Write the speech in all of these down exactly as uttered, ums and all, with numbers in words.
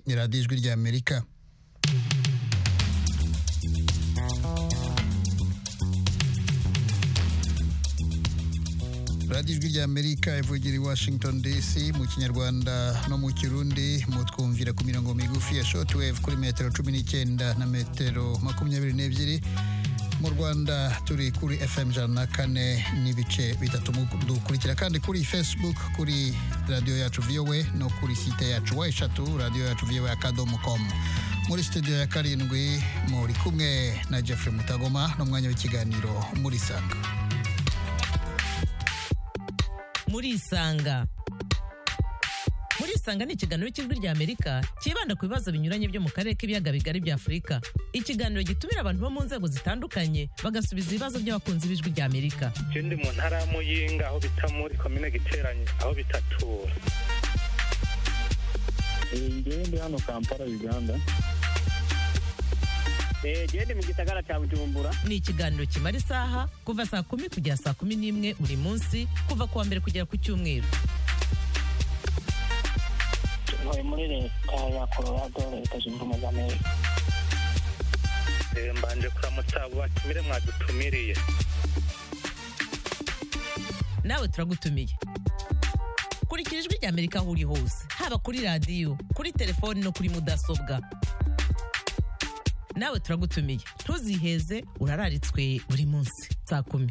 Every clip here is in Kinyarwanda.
ni radiyo ijwi rya Amerika. radiyo ijwi rya Amerika ivugira i Washington D C mu Kinyarwanda no mu Kirundi, mutwumvira ku mirongo migufi ya shortwave kuri metero cumi n'icyenda na metero makumyabiri n'ebyiri. Mu Rwanda turi kuri F M ijana na kane n'ibice bitatu, dukurikira kandi kuri Facebook kuri radio yacu V O A no kuri site yacu wa eshatu radio yacu V O A akadomo com. Muri studio ya karindwi muri kumwe na Jeffrey Mutagoma no mwanya w'ikiganiro muri Sanga. Muri Sanga Muri Sanga ni ikiganiro cy'ijwi rya Amerika kibanda ku bibazo binyuranye byo mu karere k'ibiyaga bigari bya Afurika. Ikiganiro gitumira abantu bo mu nzego zitandukanye bagasubiza ibibazo by'abakunzi b'ijwi rya Amerika. Ikindi mu ntara y'Amuyinga aho bita muri komine Giteranye aho bitatura. Ngende hano Kampala Uganda. Eh gende mu gisagara cya Bujumbura. Ni ikiganiro kimara isaha kuva saa kumi kugera saa kumi n'imwe buri munsi kuva kuwa mbere kugera ku cyumweru. Ntuye muri leta ya Colorado, leta zunze ubumwe za Amerika. Eh mbanje kuramutsa batumire mwadutumiriye. Nawe turagutumiye. Kurikira ijwi rya Amerika aho uri hose, haba kuri radio, kuri telefone no kuri mudasobwa. Nawe turagutumiye. Ntuziheze, urararitswe buri munsi saa kumi.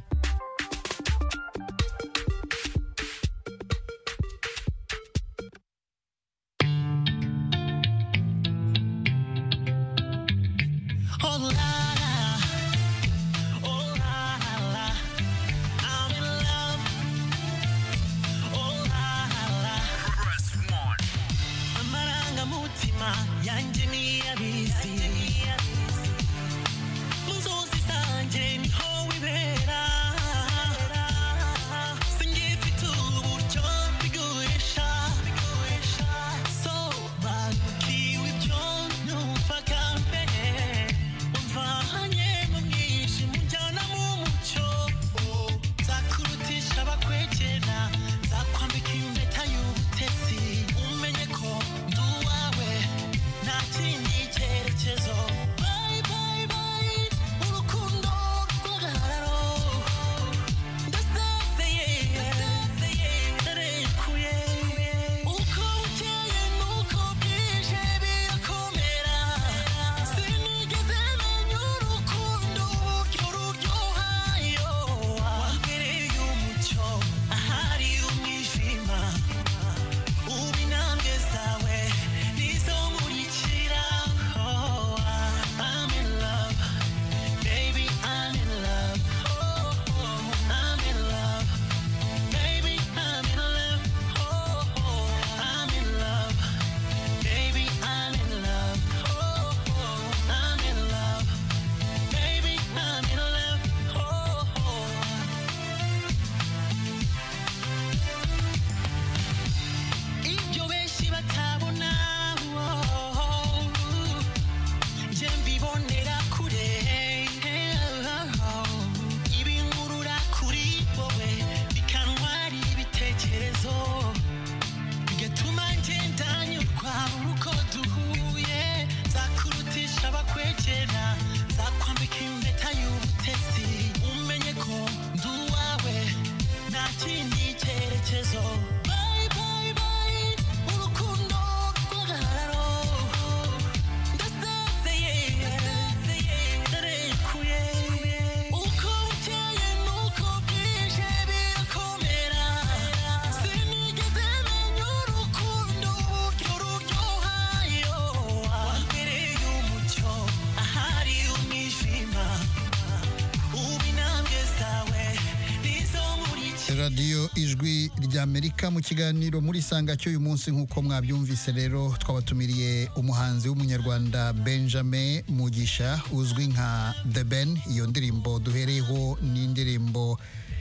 radiyo ijwi rya Amerika mu kiganiro muri Sanga cy'uyu munsi. Nk'uko mwabyumvise rero twabatumiriye umuhanzi w'umunyarwanda Benjamin Mugisha uzwi nka The Ben. Iyo ndirimbo duhereyeho ni indirimbo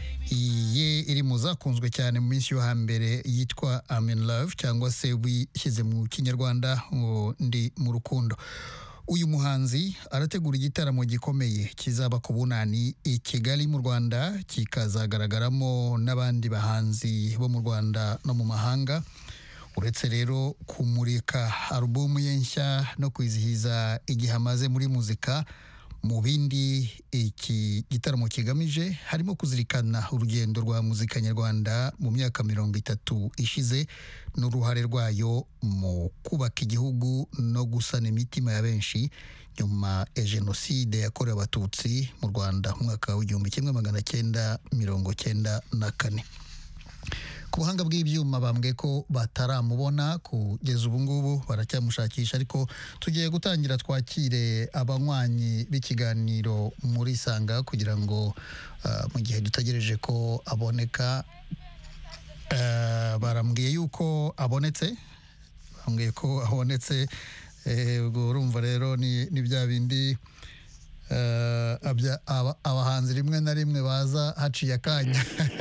ye iri mu zakunzwe cyane mu minsi yo hambere yitwa I'm in Love, cyangwa se wishyize mu Kinyarwanda ngo ndi mu rukundo. Uyu muhanzi arategura igitaramo gikomeye kizaba ku Bunani i Kigali mu Rwanda, kikazagaragaramo n'abandi bahanzi bo mu Rwanda no mu mahanga. uretse rero kumurika alubumu ye nshya no kwizihiza igihe amaze muri muzika, mu bindi iki gitaramo kigamije harimo kuzirikana urugendo rwa muzika nyarwanda mu myaka mirongo itatu ishize n'uruhare rwayo mu kubaka igihugu no gusana imitima ya benshi nyuma ya jenoside yakorewe abatutsi mu Rwanda mu mwaka w'igihumbi kimwe magana cyenda mirongo cyenda na kane. Ku buhanga bw'ibyuma bambwiye ko bataramubona kugeza ubu ngubu, baracyamushakisha, ariko tugiye gutangira twakire abanywanyi b'ikiganiro muri Sanga kugira ngo uh, mu gihe dutegereje ko aboneka, uh, barambwiye yuko abonetse bambwiye ko abonetse. Ubwo urumva rero ni, ni bya bindi uh, abya, aba, abahanzi rimwe na rimwe baza haciye akanya.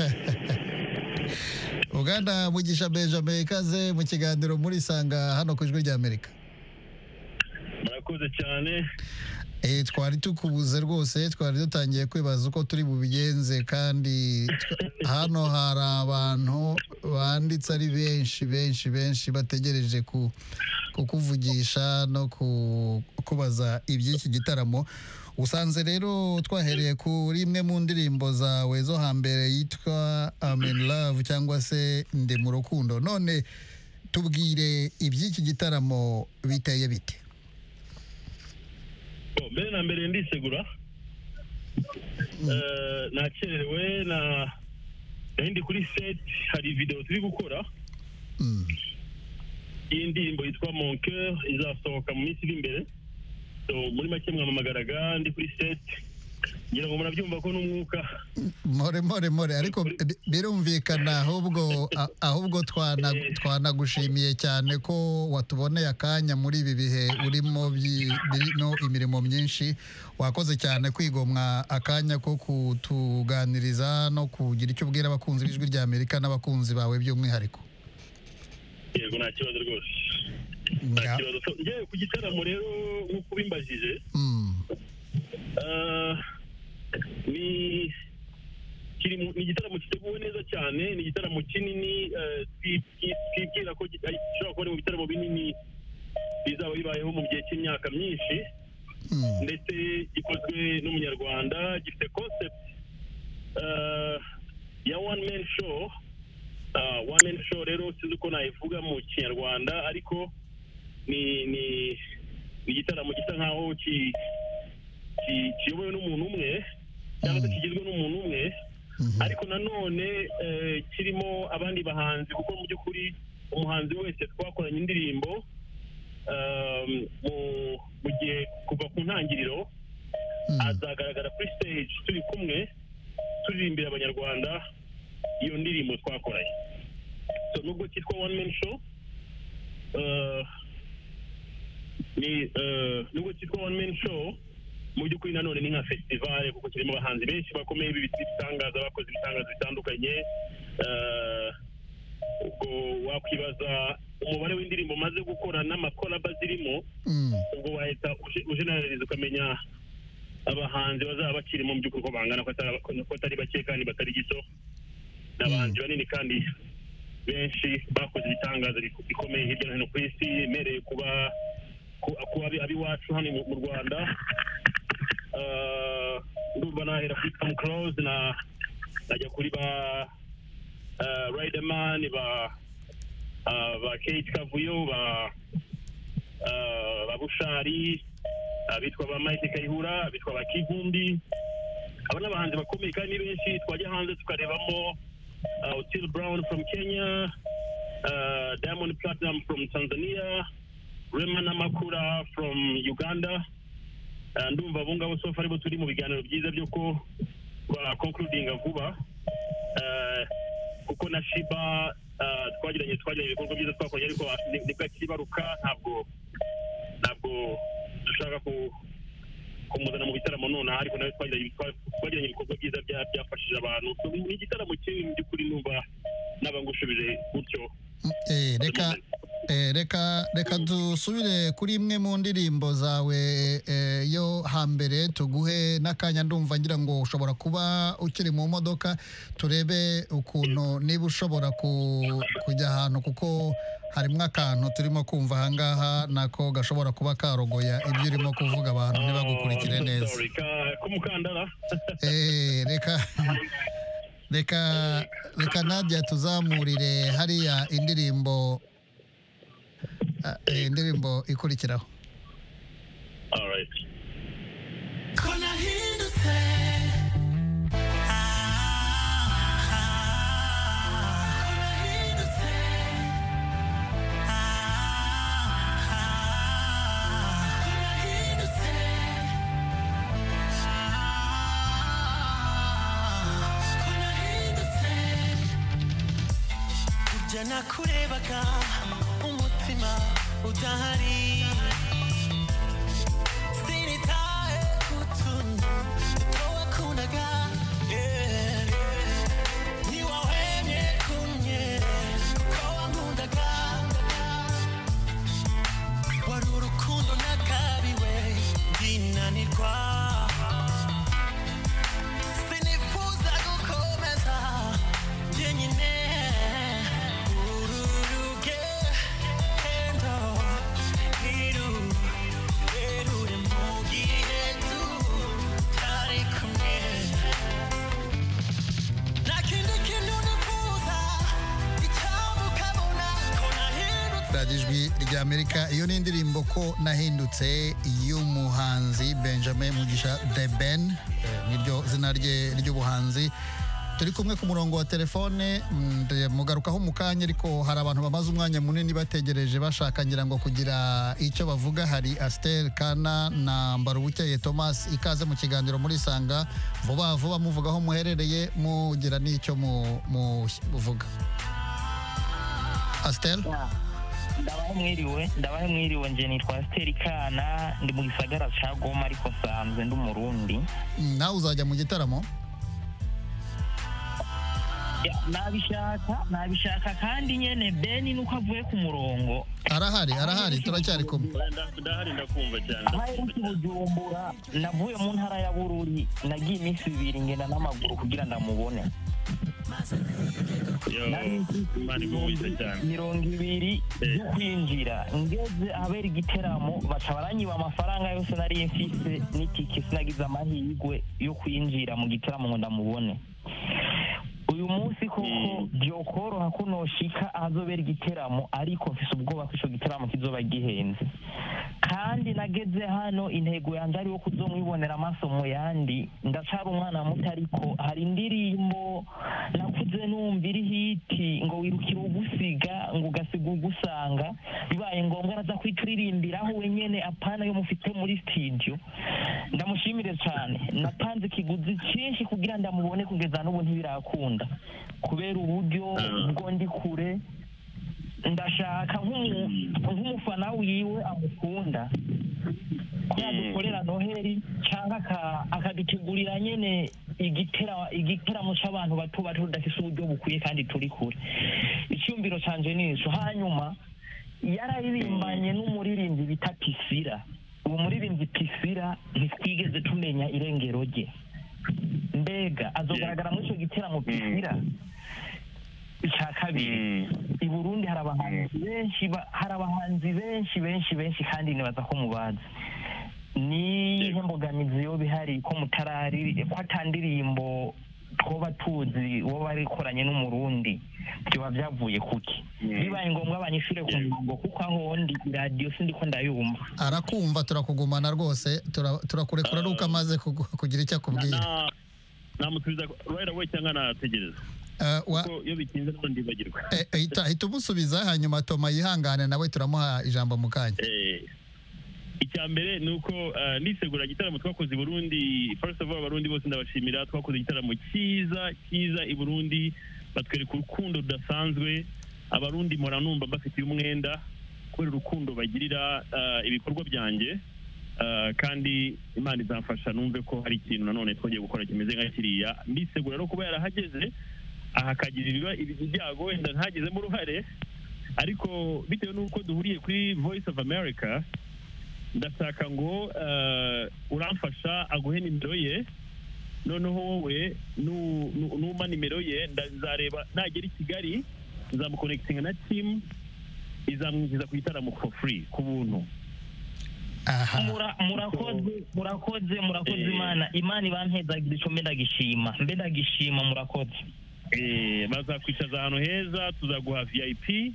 Uganda Mugisha Benjamin, ikaze mu kiganiro muri Sanga hano ku Ijwi ry'Amerika. Murakoze cyane. Eh, twari tukubuze rwose, twari dutangiye kwibaza uko turi bubigenze, kandi hano hari abantu banditse ari benshi benshi benshi bategereje ku kukuvugisha no kubaza iby'iki gitaramo. Usanze rero twahereye kuri imwe mu ndirimbo zawe zo hambere yitwa I'm in Love cyangwa se Ndi mu rukundo. None tubwire iby'iki gitaramo biteye bite? Oh, mbere na mbere ndisegura. Mm. Uh, nakerewe na ndi kuri set, hari video turi gukora. Mm. Iyi ndirimbo yitwa Mon Cœur izasohoka mu minsi iri imbere. So muri make mwamamagaraga ndi kuri set, ngira ngo murabyumva ko n'umwuka more more more, ariko birumvikana, ahubwo ahubwo twana twanagushimiye cyane ko watuboneye akanya muri ibi bihe urimo no imirimo myinshi. Wakoze cyane kwigomwa akanya ko kutuganiriza no kugira icyo ubwira abakunzi b'Ijwi ry'Amerika n'abakunzi bawe by'umwihariko. Yego, nta kibazo rwose. Nta kibazo. Ngiye ku gitaramo rero nk'uko bimbajije, ni igitaramo giteguwe neza cyane, ni igitaramo kinini, twibwira ko gishobora kuba ari mu bitaramo binini bizaba bibayeho mu gihe cy'imyaka myinshi, ndetse gikozwe n'umunyarwanda, gifite concept ya one man show. One man show rero sinzi uko nayivuga mu kinyarwanda, ariko ni ni igitaramo gisa nkaho kiyobowe n'umuntu umwe cyangwa se kigizwe n'umuntu umwe, ariko nanone kirimo abandi bahanzi, kuko mu by'ukuri umuhanzi wese twakoranye indirimbo mu gihe kuva ku ntangiriro azagaragara kuri stage turi kumwe turirimbira abanyarwanda iyo ndirimbo twakoranye. So nubwo cyitwa one man show, ni nubwo cyitwa one man show, mu by'ukuri nanone ni nka festival, kuko kirimo abahanzi benshi bakomeye b'ibitangaza bakoze ibitangaza bitandukanye. Ubwo wakwibaza umubare w'indirimbo maze gukora n'amakolaba zirimo, ubwo wahita ujeneraliza ukamenya abahanzi bazaba bakirimo mu by'ukuri ko bangana, ko atari bake kandi batari gito. N'abahanzi banini kandi benshi bakoze ibitangaza bikomeye hirya no hino ku isi, mereye kuba kuba abiwacu hano mu Rwanda. Ndumva nahera kuri Tom Close, na najya kuri ba Riderman, ba ba Kate Kavuyo, ba ba Bushari, abitwa ba Mike Kayihura, abitwa ba Kivumbi. Aba n'abahanzi bakomeye kandi benshi. Twajya hanze tukarebamo Otile Brown from Kenya, uh, Diamond Platinum from Tanzania, Rema Namakura from Uganda. Ndumva abo ngabo so far bo turi mu biganiro byiza byo ko ba concluding vuba, kuko na Shiba twagiranye twagiranye ibikorwa byiza twakoranye, ariko nibwo kibaruka, ntabwo ntabwo dushaka ku kumuzana mu bitaramo none, ariko nawe twagiranye ibikorwa byiza byafashije abantu. Ni igitaramo kinini by'ukuri, numva naba ngushubije gutyo. Eh, reka Eh, reka reka dusubire kuri imwe mu ndirimbo zawe eh, yo hambere tuguhe n'akanya ndumva ngira ngo ushobora kuba ukiri mu modoka turebe ukuntu niba ushobora ku- kujya ahantu kuko harimo akantu turimo kumva ahangaha nako gashobora kuba karogoya ibyo urimo kuvuga abantu ntibagukurikire neza. Sorry, ka- k'umukandara. Eh, reka reka reka Nadia tuzamurire hariya indirimbo ah, eh, indirimbo ikurikiraho. All right. Jana kurebaga umutima udahari sinitaye kutuntu twakundaga yeah, yeah. Niwahemye kumye ko wankundaga wari urukundo nakabiwe ndinanirwa sinifuza gukomeza jyenyine Ijwi rya Amerika iyo ni indirimbo ko nahindutse y'umuhanzi Benjamin Mugisha The Ben eh, niryo zina rye ry'ubuhanzi. Turi kumwe ku murongo wa telefone mugarukaho mu kanya ariko hari abantu bamaze umwanya munini bategereje bashaka ngira ngo kugira icyo bavuga. Hari Astel Kana na Mbarubukeye Thomas, ikaze mu kiganiro muri Sanga. Vuba vuba muvugaho muherereye mugira n'icyo mu muvuga. Astel? ndabahe mwiriwe ndabahe mwiriwe nje nitwa Astel Kana ndi mu gisagara ca Goma ariko sanzwe ndi umurundi. Nawe uzajya mu gitaramo? nabishaka nabishaka kandi nyene Beni nuko avuye ku murongo arahari arahari turacyari kumwe. Ndahari ndakumva cyane. ahaye ku Bujumbura navuye mu ntara ya Bururi nagiye iminsi ibiri ngenda n'amaguru kugira ndamubone. Yo, mani mubiza cyane. mirongo ibiri yo kwinjira ngeze ahabera igiteramo baca baranyiba amafaranga yose nari mfise n'itike sinagize amahirwe yo kwinjira mu gitaramo ngo ndamubone. Uyu munsi koko byokoroha ko noshika ahazobera igiteramo ariko mfise ubwoba ko ico giteramo kizoba gihenze kandi nageze hano intego yanje ari wo kuzomwibonera amaso mu yandi. Ndacari umwana muto ariko hari indirimbo nakuze numva iri hiti ngo wirukire ugusiga ngo ugasiga ugusanga bibaye ngombwa naza kwituririmbiraho wenyene apana yo mufite muri studio. Ndamushimire cyane napanze ikiguzi cyinshi kugira ndamubone kugeza n'ubu ntibirakunda kubera uburyo bwo ndi kure. Ndashaka nk'umufana wiwe amukunda ko yadukorera noheri cyangwa akadutegurira nyene igitera igiteramo cy'abantu bato bato tudafise uburyo bukwiye kandi turi kure. Icyumviro canje nico. Hanyuma yararirimbanye n'umuririmbyi bita Pisira. Uwo muririmbyi Pisira ntitwigeze tumenya irengero rye. Mbega azogaragara muri icyo giteramo Pisira? Icya kabiri i Burundi hari abahanzi benshi hari abahanzi benshi benshi benshi kandi nibaza ko mubazi. Ni mbogamizi yo bihari ko mutarari ko atandirimbo twoba tuzi uwo barikoranye n'umurundi byo byavuye kuki bibaye ngombwa abanyishure ku murongo kuko aho ndi radio sindi ko ndayumva. Arakumva turakugumana rwose turakurekura ari uko amaze kugira icyo akubwira. Namusubiza right away cyangwa nategereza kuko iyo bitinze none ndibagirwa. Hita umusubiza hanyuma Toma yihangane nawe turamuha ijambo mu kanya. Icya mbere ni uko nisegura igitaramo twakoze i Burundi. First of all abarundi bose ndabashimira. Twakoze igitaramo cyiza cyiza i Burundi batwereka urukundo rudasanzwe. Abarundi mora numva bafitiye umwenda kubera urukundo bagirira ibikorwa byanjye kandi Imana izamfasha numve ko hari ikintu nanone twagiye gukora kimeze nka kiriya. Ndisegura no kuba yarahageze ahakagira ibiba ibyago wenda ntagizemo uruhare ariko bitewe n'uko duhuriye kuri Voice of America ndashaka ngo uh, uramfasha aguhe nimero ye noneho wowe numa nimero ye nzareba nagera i Kigali nzamuconnectinga na team izamwinjiza ku gitaramo for free ku buntu. murakoze murakoze murakoze Imana Imana ibampezagira ico mbendagishima mbendagishima murakoze. Eh bazakwicaza ahantu heza tuzaguha V I P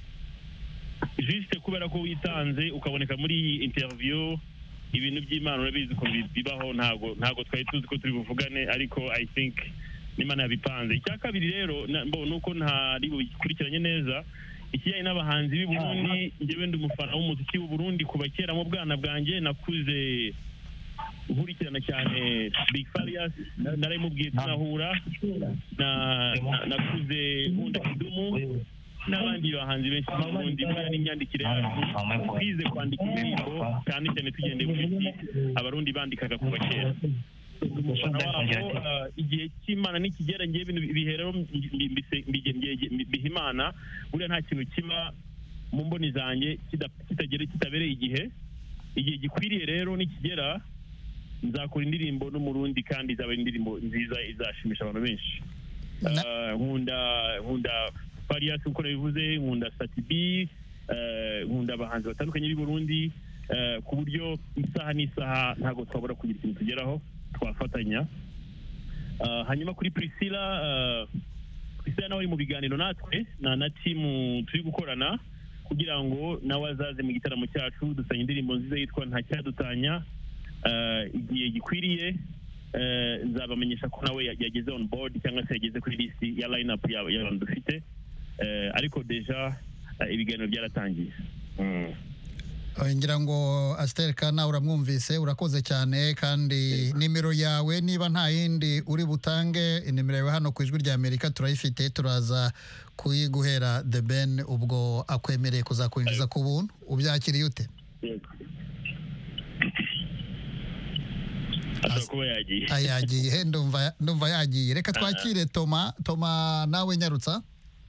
juste kubera ko witanze ukaboneka muri interview ibintu by'Imana urabizi ko bibaho ntago ntago twari tuzi ko turi buvugane ariko I think n'Imana yabipanze. Icya kabiri rero nuko ntari bukurikiranye neza ikijyanye n'abahanzi b'i Burundi njyewe ndi umufana w'umuziki w'u Burundi kuva kera mu bwana bwanjye nakuze nkurikirana cyane Big Farious narimubwiye tunahura na nakuze nkunda Kidumu n'abandi bahanzi benshi mu Burundi bwana n'imyandikire yacu twize kwandika indirimbo cyane cyane tugendeye muri abarundi bandikaga kuva kera umufana wabo igihe cy'Imana nikigera ngiye ibintu biherero bihimana buriya nta kintu kiba mu mboni zanjye kitagere kitabereye igihe igihe gikwiriye rero nikigera nzakora indirimbo n'umurundi kandi izaba indirimbo nziza izashimisha abantu benshi. nkunda nkunda Farious uko nabivuze nkunda Satibi nkunda abahanzi batandukanye b'i Burundi ku buryo isaha n'isaha ntago twabura kugira ikintu tugeraho twafatanya. hanyuma kuri Priscilla Priscilla nawe ari mu biganiro natwe na na team turi gukorana kugira ngo nawe azaze mu gitaramo cyacu dusanye indirimbo nziza yitwa nta cyadutanya. igihe gikwiriye nzabamenyesha ko nawe yageze on board cyangwa se yageze kuri list ya line up y'abantu dufite ariko deja ibiganiro byaratangiye. ngira ngo Astel Kana uramwumvise urakoze cyane kandi nimero yawe niba nta yindi uri butange nimero yawe hano ku ijwi rya Amerika turayifite turaza kuyiguhera The Ben ubwo akwemereye kuzakwinjiza ku buntu ubyakiriye ute? Ashobora yagiye ayagiye ndumva ndumva yagiye reka twakire Toma Toma nawe nyarutsa.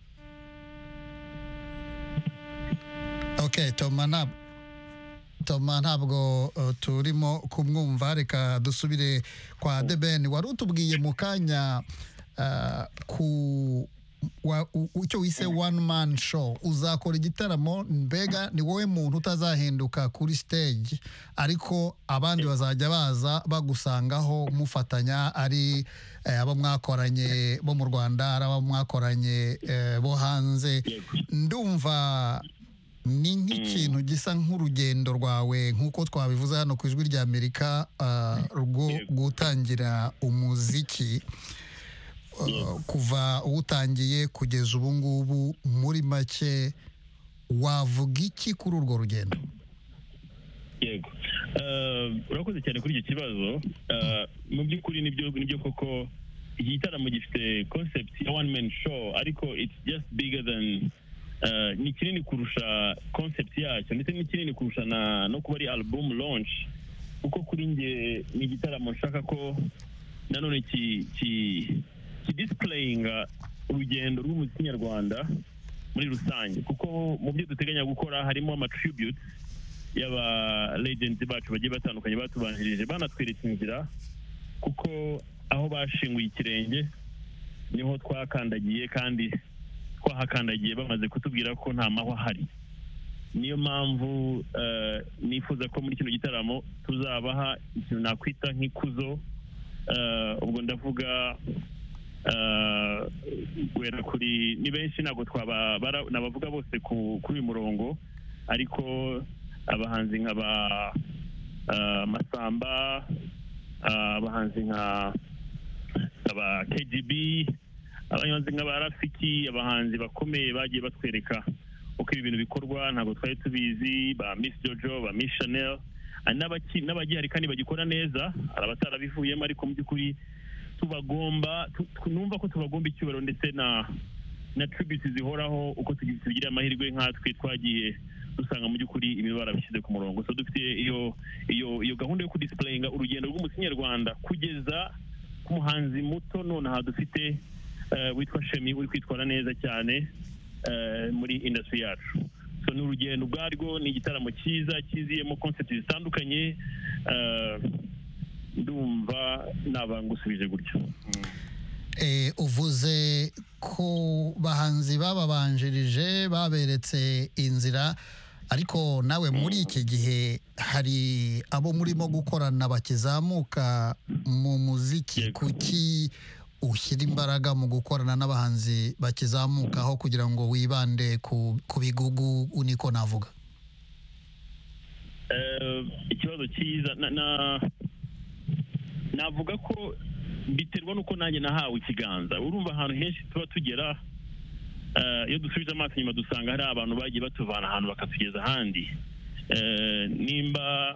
Okay Toma na Toma ntabwo uh, turimo kumwumva reka dusubire kwa The Ben wari utubwiye mu kanya uh, ku icyo wise one man show uzakora igitaramo mbega ni wowe muntu utazahinduka kuri stage ariko abandi bazajya baza bagusangaho mufatanya ari eh, abo mwakoranye bo mu Rwanda ari abo mwakoranye eh, bo hanze ndumva ni nk'ikintu gisa nk'urugendo rwawe nk'uko twabivuze hano ku ijwi rya Amerika uh, rwo gutangira umuziki uh, kuva uwutangiye kugeza ubu ngubu muri make wavuga iki kuri urwo rugendo? Yego urakoze cyane kuri icyo kibazo. Mu by'ukuri nibyo nibyo koko iki gitaramo gifite concept ya one man show ariko it's just bigger than Uh, ni kinini kurusha concept yacyo ndetse ni kinini kurusha na no kuba ari album launch kuko kuri nge ni gitaramo nshaka ko nanone ki ki, ki displaying urugendo rw'umuziki nyarwanda muri rusange kuko mu byo duteganya gukora harimo ama tribute y'aba legends bacu bagiye batandukanye batubanjirije banatwereka inzira kuko aho bashinguye ikirenge niho twakandagiye kandi twahakandagiye bamaze kutubwira ko nta mahwa hari. Niyo mpamvu nifuza ko muri kino gitaramo tuzabaha ikintu nakwita nk'ikuzo ubwo ndavuga guhera kuri ni benshi ntabwo twaba nabavuga bose kuri uyu murongo ariko abahanzi nk'aba Masamba abahanzi nka aba K G B abahanzi nk'aba Rafiki abahanzi bakomeye bagiye batwereka uko ibi bintu bikorwa ntabwo twari tubizi ba Miss Jojo ba Miss Chanel n'abagihari kandi bagikora neza arabatarabivuyemo ariko mu by'ukuri tubagomba numva ko tubagomba icyubahiro ndetse na na tribute zihoraho uko tugira amahirwe nkatwe twagiye dusanga mu by'ukuri ibintu barabishyize ku murongo so dufite iyo iyo iyo gahunda yo kudisplayinga urugendo rw'umuziki nyarwanda kugeza ku muhanzi muto none aha dufite Uh, witwa Shemi uri kwitwara neza cyane eh, muri industry yacu. So ni urugendo ubwarwo, ni igitaramo cyiza kiziyemo concept zitandukanye, eh, ndumva nabangusubije gutyo. Eh, uvuze ko bahanzi bababanjirije baberetse inzira, ariko nawe muri iki gihe hari abo murimo gukorana bakizamuka mu muziki. Yego. Kuki ushyira imbaraga mu gukorana n'abahanzi bakizamukaho kugira ngo wibande ku, ku bigugu niko navuga? Eh, ikibazo cyiza na, na navuga ko biterwa nuko nanjye nahawe ikiganza. Urumva ahantu henshi tuba tugera, eh, iyo dusubije amaso inyuma dusanga hari abantu bagiye batuvana ahantu bakatugeza ahandi. Eh, nimba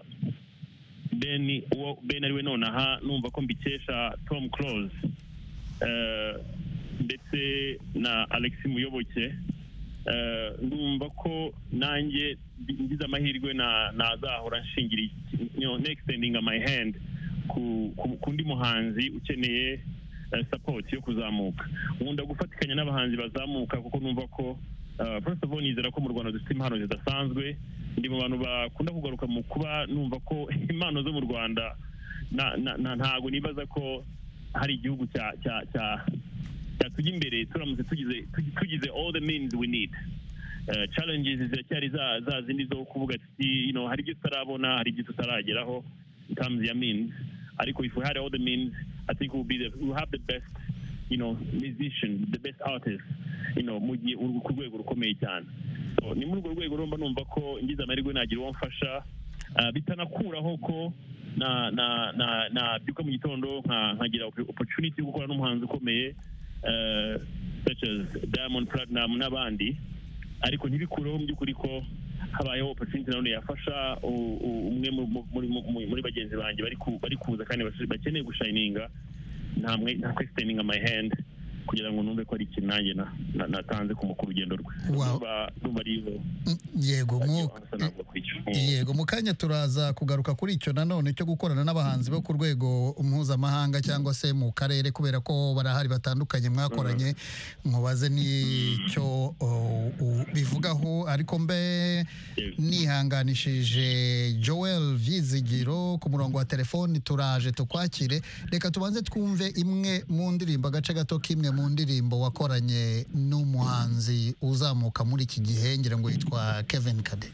Ben uwo Ben ariwe nonaha numva ko mbikesha Tom Close, eh, ndetse na Alex Muyoboke. Eh, ndumva ko nanjye ngize amahirwe na nazahora nshingiri, you know, extending my hand ku ku- kundi muhanzi ukeneye eh, support yo kuzamuka. Nkunda gufatikanya n'abahanzi bazamuka kuko numva ko eh, first of all nizera ko mu Rwanda dufite impano zidasanzwe. Ndi mu bantu bakunda kugaruka mu kuba numva ko impano zo mu Rwanda na- na- na- ntago nibaza ko hari igihugu cya cya cya cyatujya imbere turamutse tugize tugi- tugize all the means we need. Uh, challenges ziracyari za za zindi zo kuvuga ati, you know, hari ibyo tutarabona, hari ibyo tutarageraho in terms ya means, ariko if we had all the means, I think we'll be the, we'll have the best, you know, musicians, the best artists, you know, mu gihe uru- ku rwego rukomeye cyane. So ni muri urwo rwego rumba numva ko ngize amahirwe nagira uwo mfasha, uh, bitanakuraho ko na na na na byuka mu gitondo nka nkagira opportunity yo gukora n'umuhanzi ukomeye, uh, such as Diamond Platinum n'abandi, ariko ntibikureho mu by'ukuri ko habayeho opportunity nanone yafasha u- u- umwe mu- mu- muri muri- muri bagenzi banjye bari ku- bari kuza kandi bas- bakeneye gushininga, ntamwe nta questioning my hand kugira ngo numve ko ari ikintu nanjye na- na- natanze ku mukuru urugendo rwe. Wow. Numva numva ari Mm, yego mu yego mu kanya turaza kugaruka kuri icyo nanone cyo gukorana n'abahanzi bo ku rwego mpuzamahanga cyangwa se mu karere, kubera ko barahari batandukanye mwakoranye. Mubaze n'icyo o, u- bivugaho, ariko mbe nihanganishije Joel Vyizigiro ku murongo wa telefoni, turaje tukwakire. Reka tubanze twumve imwe mu ndirimbo, agace gato k'imwe mu ndirimbo wakoranye n'umuhanzi uzamuka muri iki gihe, ngira ngo yitwa Kevin Kade.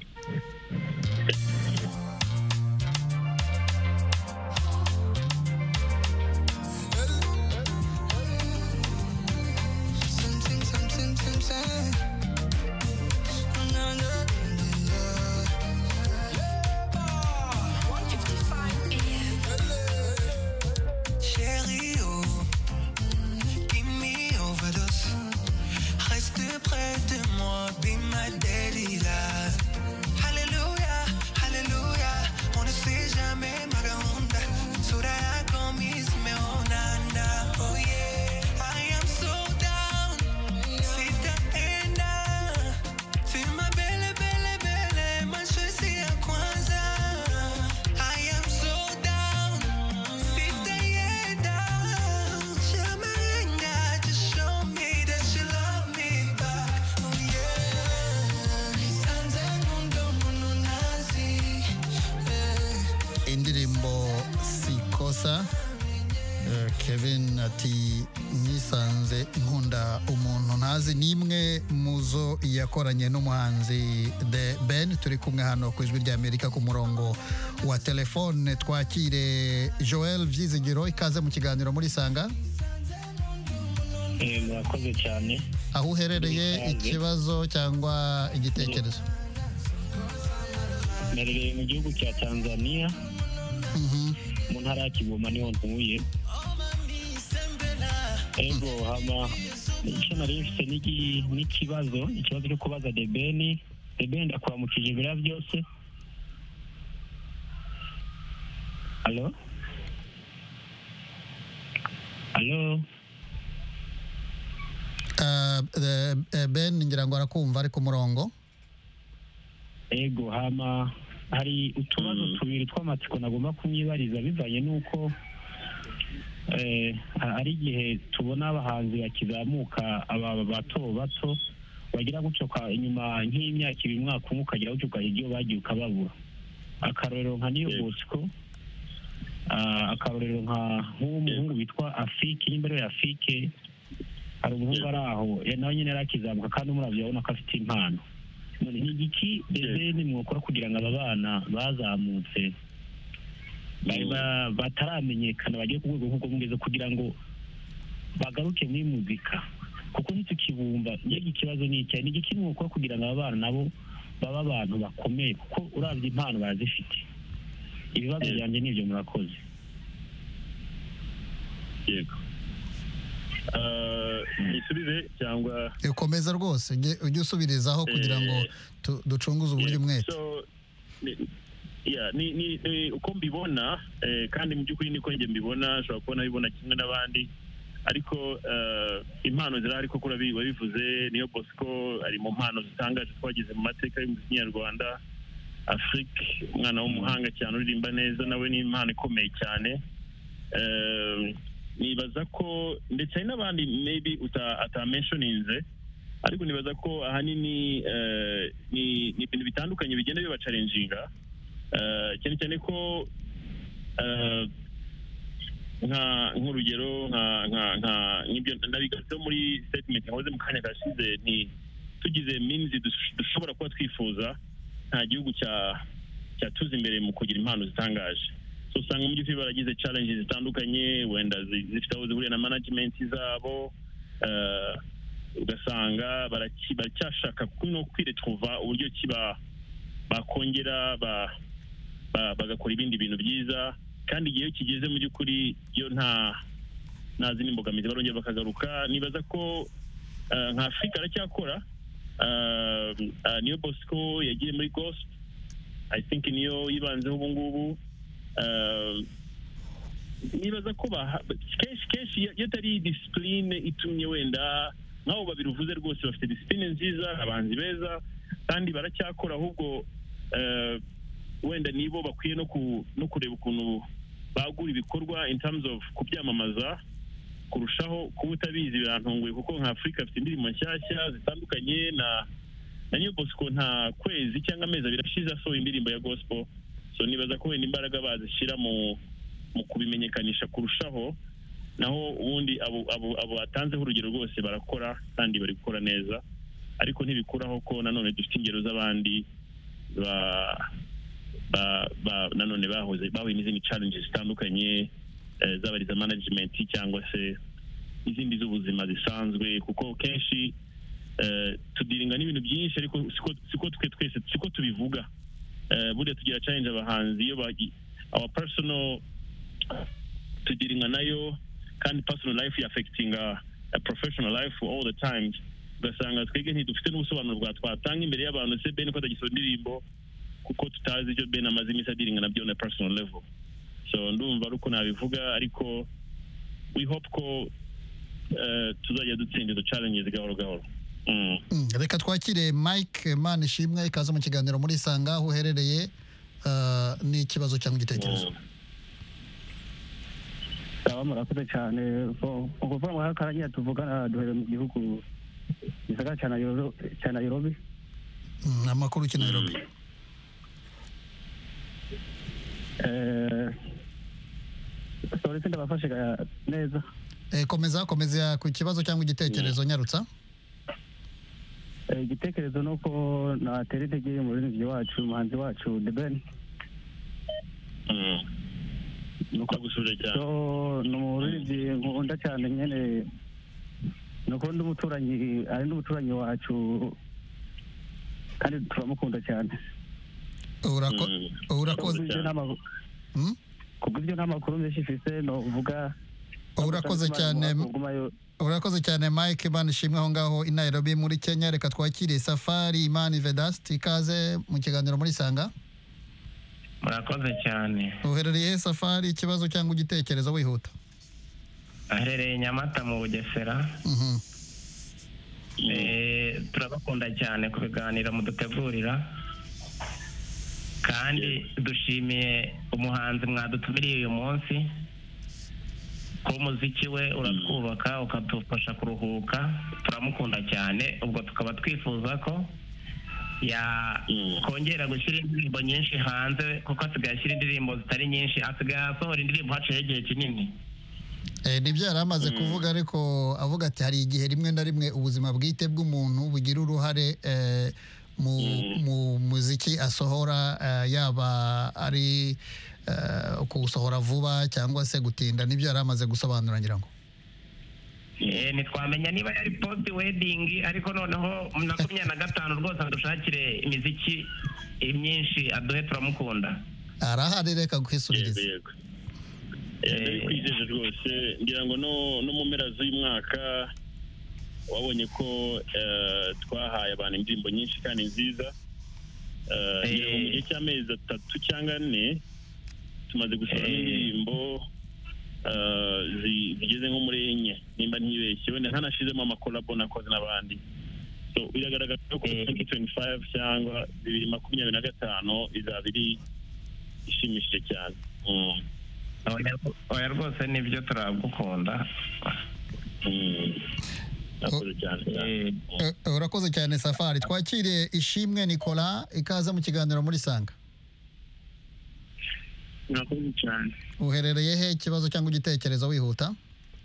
Something, something, something. Na, na, na, one fifty-five A M. Chérie, oh, give me overdose. Reste près de moi, be my daddy là. Hallelujah, hallelujah. On ne sait jamais, Magahunda. Suraya komis me onanda. Oh yeah, I am so down. Sitaenda. Sema bele, bele, bele. Machozi ya kwanza. I am so down. Sitaenda. Shamarenga, just show me that you love me back. Oh yeah. Sanze mundo muno nazi. Eh. Indirimbo Sikosa. Eh, Kevin ati nisanze nkunda umuntu ntazi, nimwe muzo yakoranye n'umuhanzi The Ben. Turi kumwe hano ku ijwi rya Amerika ku murongo wa telefone. Twakire Joel Vyizigiro, ikaze mu kiganiro muri Sanga. Eh, murakoze cyane. Aho uherereye, Ikaze. ikibazo cyangwa igitekerezo? Narereye mu gihugu cya Tanzania, Mhm. mu ntara ya Kigoma niho ntuye. Ego hama icyo nari mfite n'iki- n'ikibazo ikibazo cyo kubaza The Ben. The Ben ndakuramukije ibira byose. Halo? Halo? Eh, eh, eh, Ben ngira ngo arakumva ari ku murongo. Ego hama hari utubazo tubiri tw'amatsiko nagomba kumwibariza bivanye n'uko eh, ari igihe tubona abahanzi bakizamuka aba bato bato wagira gutyo kwa inyuma nk'imyaka ibiri umwaka umwe ukagira gutyo ukagira ibyo bagiye ukababura. Akarorero nka Niyo Bosco, ah, akarorero nka nk'umuhungu witwa Afike, n'imbere ya Afike hari umuhungu ari aho nawe nyine yarakizamuka kandi umuravyo abona ko afite impano. None ni igiki dezeni mwokora kugira ngo aba bana bazamutse bari bataramenyekana bagiye ku rwego nk'ubwo mugeze kugira ngo bagaruke muri muzika, kuko ntitukibumva njye ikibazo ni iki, ni igiki mwokora kugira ngo aba bana nabo baba abantu bakomeye, kuko uravye impano barazifite. Ibibazo byanjye nivyo, murakoze. Yego. Isubize cyangwa ukomeza rwose ujye usubirizaho kugira ngo ducunguze uburyo umwete. Yeah, ni ni uko mbibona kandi mu by'ukuri niko njye mbibona, ushobora kubona bibona kimwe n'abandi, ariko impano zirahari koko wabivuze. Niyo Bosco ari mu mpano zitangaje twagize mu mateka y'umuziki nyarwanda. Afrique, umwana w'umuhanga cyane uririmba neza, nawe ni impano ikomeye cyane. Nibaza ko ndetse hari n'abandi maybe atamentioninze, ariko nibaza ko ahanini ni ibintu bitandukanye bigenda bibacalenjinga, cyane cyane ko nk'urugero nk'ibyo nabigatseho muri statement yahoze mu kanya kashize, ni tugize means dushobora kuba twifuza, nta gihugu cyatuza imbere mu kugira impano zitangaje. So usanga mu by'ukuri baragize challenges zitandukanye, wenda zifite aho zihuriye na management zabo, ugasanga baracyashaka no kwiretrouva uburyo kiba bakongera bagakora ibindi bintu byiza, kandi igihe kigeze mu by'ukuri yo nta nta zindi mbogamizi barongera bakagaruka. Nibaza ko nka Afrika aracyakora. Niyo Bosco yagiye muri gospel, I think niyo yibanzeho ubu ngubu. Nibaza ko kenshi kenshi iyo atari discipline itumye, wenda nk'abo babiri uvuze rwose bafite discipline nziza, abahanzi beza kandi baracyakora, ahubwo wenda nibo bakwiye no kureba ukuntu bagura ibikorwa in terms of kubyamamaza kurushaho. Kuba utabizi birantunguye, kuko nka Afrika afite indirimbo nshyashya zitandukanye, na na Niyo Bosco nta kwezi cyangwa amezi abiri ashize asohoye indirimbo ya gospel. So nibaza ko wenda imbaraga bazishyira mu mu kubimenyekanisha kurushaho, naho ubundi abo abo abo atanzeho urugero rwose barakora kandi bari gukora neza, ariko ntibikuraho ko nanone dufite ingero z'abandi ba ba ba nanone bahoze bahuye n'izindi challenges zitandukanye, z'abariza management cyangwa se izindi z'ubuzima zisanzwe, kuko kenshi tudiringa n'ibintu byinshi, ariko siko twe twese siko tubivuga. Buriya tugira challenge abahanzi iyo our personal tudiringa nayo, kandi personal life affecting a, a professional life all the time. Ugasanga twege ntidufite n'ubusobanuro bwa twatanga imbere y'abantu se Ben ko atagisoza indirimbo, kuko tutazi icyo Ben amaze iminsi adiringa nabyo na personal level. So ndumva ari uko nabivuga, ariko we hope ko tuzajya dutsinda izo challenges gahoro gahoro. Reka twakire Mike Manishimwe, ikaze mu kiganiro muri Sanga, aho uherereye n'ikibazo cyangwa igitekerezo. Aba murakoze cyane, ukuvuga ngo hakaragiye tuvugana duhere mu gihugu gisagara cya Nairobi. Amakuru ki Nairobi? Sorry sindabafashe neza. Komeza komeza ku kibazo cyangwa igitekerezo nyarutsa. Igitekerezo nuko natera intege mu rurimi wacu, umuhanzi wacu The Ben. Nuko gusubira cyane. So no rurimi nkunda cyane nyene, nuko ndi umuturanyi, ari n'umuturanyi wacu kandi turamukunda cyane. Urako urakoze cyane. Kubw'ibyo nta makuru menshi mfise no vuga. Urakoze cyane. Urakoze cyane Mike Manishimwe aho ngaho i Nairobi muri Kenya. Reka twakire Safari Imani Vedasti, ikaze mu kiganiro muri Sanga. Murakoze cyane. Uherereye Safari, ikibazo cyangwa igitekerezo wihuta? Aherereye Nyamata mu Bugesera. Mhm. Eh turabakunda cyane ku biganiro mudutegurira, kandi dushimiye umuhanzi mwadutumiriye uyu munsi. ko umuziki we uratwubaka ukadufasha kuruhuka turamukunda cyane ubwo tukaba twifuza ko yakongera gushyira indirimbo nyinshi hanze kuko asigaye ashyira indirimbo zitari nyinshi asigaye asohora indirimbo haciye igihe kinini nibyo yari amaze kuvuga ariko avuga ati hari igihe rimwe na rimwe ubuzima bwite bw'umuntu bugira uruhare mu muziki asohora yaba ari kuwusohora vuba cyangwa se gutinda nibyo yari amaze gusobanura ngira ngo ntitwamenya niba yari post wedding ariko noneho makumyabiri na gatanu rwose adushakire imiziki myinshi aduhe turamukunda arahari reka kwisubiriza kwijeje rwose ngira ngo no mu mpera z'uyu mwaka wabonye ko twahaye abantu indirimbo nyinshi kandi nziza mu gihe cy'amezi atatu cyangwa ane tumaze gusohora indirimbo zigeze nko muri enye nimba ntibeshye wenda ntanashizemo amakolabo nakoze n'abandi so biragaragara ko twenty twenty-five cyangwa bibiri makumyabiri na gatanu izaba iri ishimishije cyane oya rwose nibyo turagukunda urakoze cyane Safari twakiriye Ishimwe Nicolas ikaza mu kiganiro muri Sanga murakoze cyane uherereye he ikibazo cyangwa igitekerezo wihuta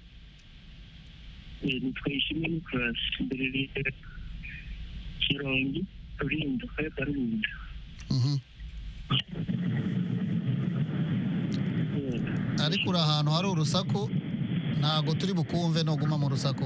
nitwa Ishimwe Nicolas mberereye Kirongi Rulindo kare Rulindo ariko uri ahantu hari urusaku ntabwo turi bukumve nuguma mu rusaku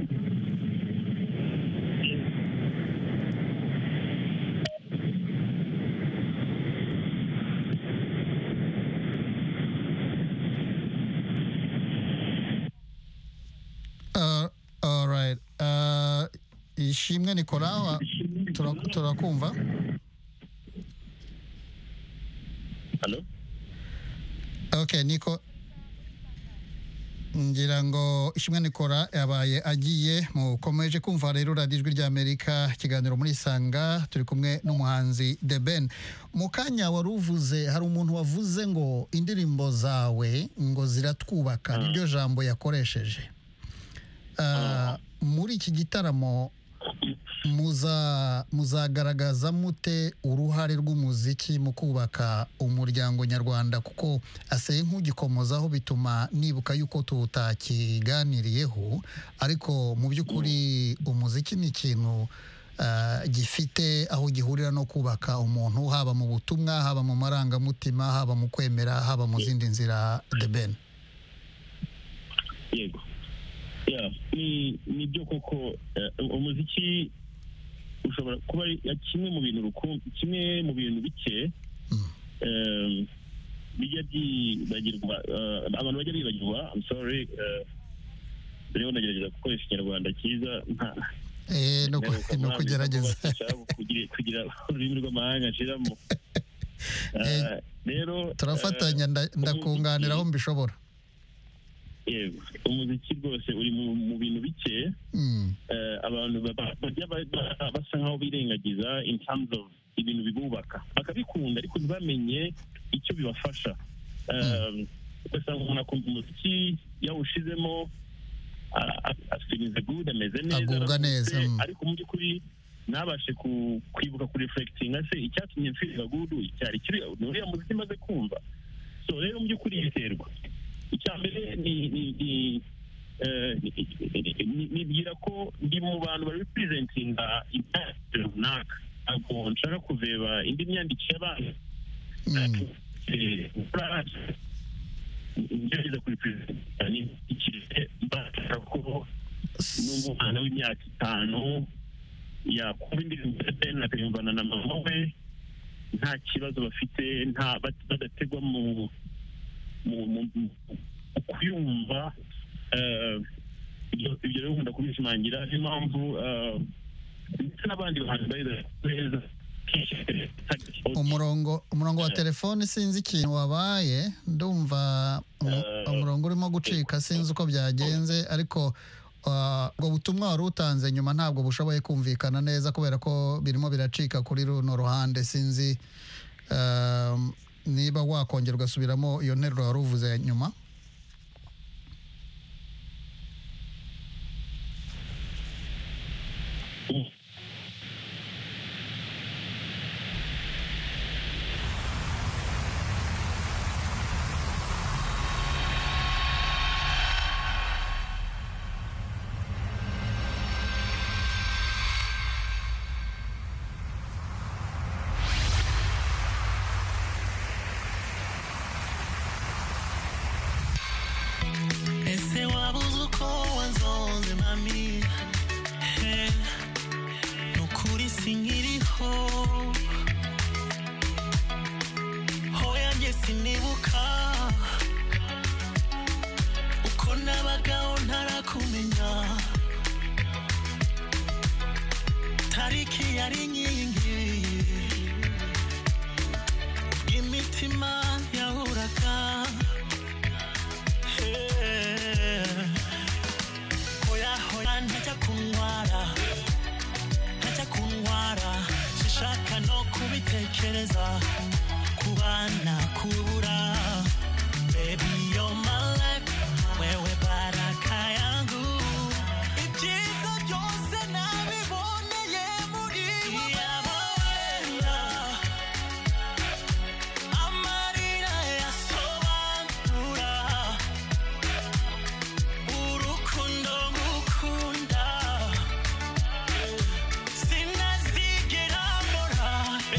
alright Ishimwe Nicolas turakumva Hello Okay, Nico ngira ngo Ishimwe Nicolas yabaye agiye mukomeje kumva rero radiyo ijwi ry'Amerika ikiganiro muri Sanga turi kumwe n'umuhanzi The Ben mu kanya wari uvuze hari umuntu wavuze ngo indirimbo zawe ngo ziratwubaka niryo jambo yakoresheje uh, muri iki gitaramo muza muzagaragaza mute uruhare rw'umuziki mu kubaka umuryango nyarwanda kuko aseye nk'ugikomozaho bituma nibuka yuko tutakiganiriyeho ariko mu by'ukuri umuziki ni ikintu uh, gifite aho gihurira no kubaka umuntu haba mu butumwa haba mu marangamutima haba mu kwemera haba mu zindi nzira The Ben yego ni nibyo koko umuziki ushobora kuba kimwe mu bintu kimwe mu bintu bike bijya byibagirwa abantu bajya bibagirwa I'm sorry rero nagerageza gukoresha ikinyarwanda cyiza eh no kugerageza kugira ururimi rw'amahanga nshiramo rero turafatanya ndakunganira aho mbishobora yego umuziki rwose uri mu bintu bike abantu bajya basa nkaho birengagiza in terms of ibintu bibubaka bakabikunda ariko ntibamenye icyo bibafasha ugasanga umuntu akunda umuziki yawushizemo afite good ameze neza ariko mu by'ukuri ntabashe kwibuka kureflectinga se icyatumye mfiriga good cyari kiri uriya muziki maze kumva so rero mu by'ukuri biterwa icya mbere ni nibwira ko ndi mu bantu bari representinga imyandikire runaka ntabwo nshaka kureba indi myandikire y'abantu ngerageza kuripresentinga n'imyandikire mbashaka ko n'umwana w'imyaka itanu yakumva indirimbo na akayumvana na mama we nta kibazo bafite badategwa mu kuyumva ibyo rero nkunda kubishimangira niyo mpamvu ndetse n'abandi bahanzi beza umurongo umurongo wa telefone sinzi ikintu wabaye ndumva umurongo urimo gucika sinzi uko byagenze ariko ubwo butumwa wari utanze nyuma ntabwo bushoboye kumvikana neza kubera ko birimo biracika kuri runo ruhande sinzi niba wakongera ugasubiramo iyo nteruro wari uvuze nyuma Ese wabuze uko wanzonze mami He, nukuri sinkiriho hoya njye sinibuka uko nabagaho ntarakumenya tariki yari inkingi imitima yahuraga hoya hoya ntajya kuntwara ntajya kuntwara sishaka no kubitekereza kubana kubura baby you're my life wewe baraka yangu ibyiza byose nabiboneye muri wowe amarira yasobanura urukundo ngukunda sinazigera mbora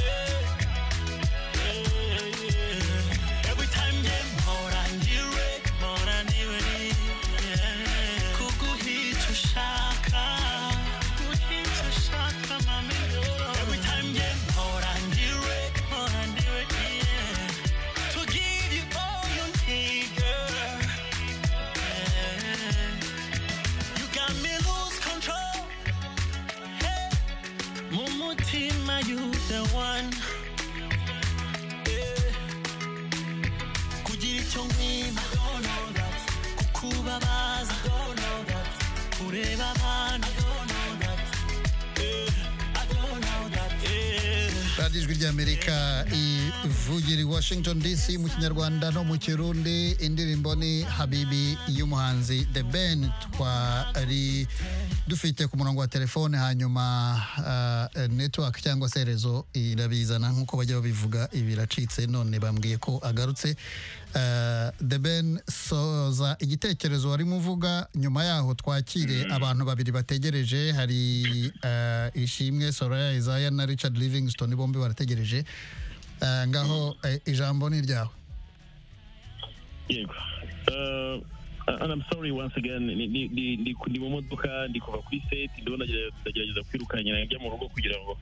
every time nge mpora ndiwe mpora ndiwe kuguhica ushaka kuguhica ushaka mami every time nge mpora ndiwe mpora ndiwe to give you all you need girl you got me lose control hey mumutima you the one yeah. kugira icyo nkwima kukubabaza kureba abantu yeah. I don't know that yeah. radiyo ijwi ry'amerika ivugira i washington dc mu kinyarwanda no mu kirundi. Indirimbo ni habibi y'umuhanzi The Ben. Twari dufite ku murongo wa telefone hanyuma uh, network cyangwa se rezo irabizana nk'uko bajya babivuga ibiracitse none bambwiye ko agarutse. Uh, The Ben, soza igitekerezo warimo uvuga, nyuma yaho twakire abantu babiri bategereje. Hari uh, Ishimwe Soraya Isaiah na Richard Livingstone, bombi barategereje. Uh, ngaho uh, ijambo ni ryawe. Yego. Uh, and I'm sorry once again, ni ni ni ni mu modoka ndi kuva kuri set, ndabona ndagerageza kwirukanya najya mu rugo kugira ngo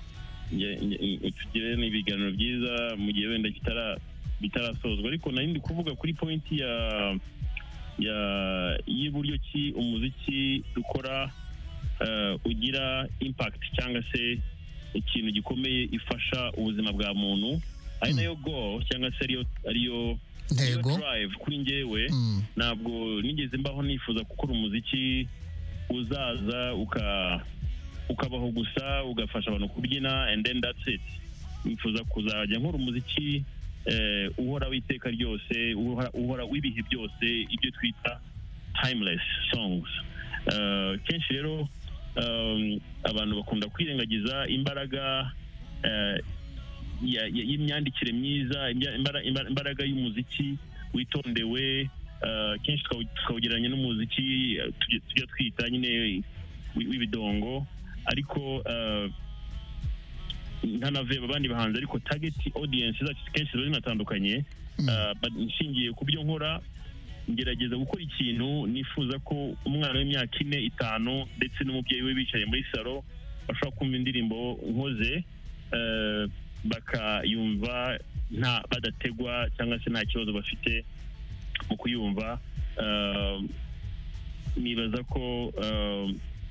tugire n'ibiganiro byiza mu gihe wenda kitara bitarasozwa, ariko nari ndi kuvuga kuri point ya ya y'uburyo ki umuziki dukora uh, ugira impact cyangwa se ikintu gikomeye ifasha ubuzima bwa muntu, ari nayo go cyangwa se ariyo ariyo drive kuri njyewe. Ntabwo nigeze mbaho nifuza gukora umuziki uzaza uka ukabaho gusa ugafasha abantu kubyina and then that's it. Nifuza kuzajya nkora umuziki eh, uhora witeka ryose, uhora wibihe byose, ibyo twita timeless songs. Uh, kenshi rero um, abantu bakunda kwirengagiza imbaraga uh, y'imyandikire myiza, imbaraga y'umuziki witondewe. Uh, kenshi twawugereranya n'umuziki tujya twita nyine w'ibidongo, ariko uh, ntanaveba abandi bahanzi, ariko target audience zacu kenshi ziba zinatandukanye. Uh, nshingiye ku byo nkora, ngerageza gukora ikintu nifuza ko umwana w'imyaka ine itanu ndetse n'umubyeyi we bicaye muri salo bashobora kumva indirimbo nkoze, uh, bakayumva nta badategwa cyangwa se nta kibazo bafite mu kuyumva. Uh, nibaza ko uh,